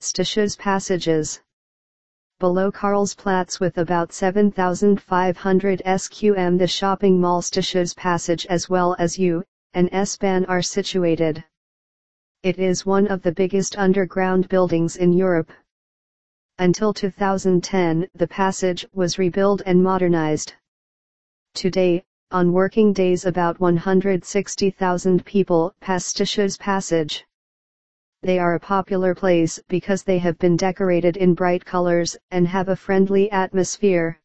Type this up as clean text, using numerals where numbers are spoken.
Statius passages. Below Karlsplatz with about 7,500 SQM the shopping mall Statius Passage as well as U and S-Bahn are situated. It is one of the biggest underground buildings in Europe. Until 2010, the passage was rebuilt and modernized. Today, on working days about 160,000 people pass Statius Passage. They are a popular place because they have been decorated in bright colors and have a friendly atmosphere.